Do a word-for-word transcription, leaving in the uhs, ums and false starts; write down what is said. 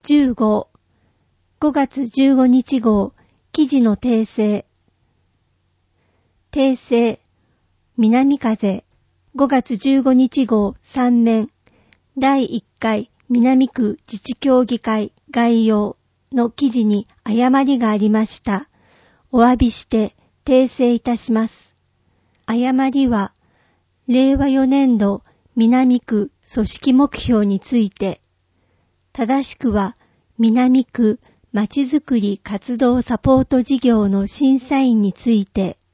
じゅう号、ごがつじゅうごにち号、記事の訂正。訂正、南風、ごがつじゅうごにち号さん面、だいいっかい南区自治協議会概要の記事に誤りがありました。お詫びして訂正いたします。誤りは、れいわよねんど南区組織目標について、正しくは南区まちづくり活動サポート事業の審査員について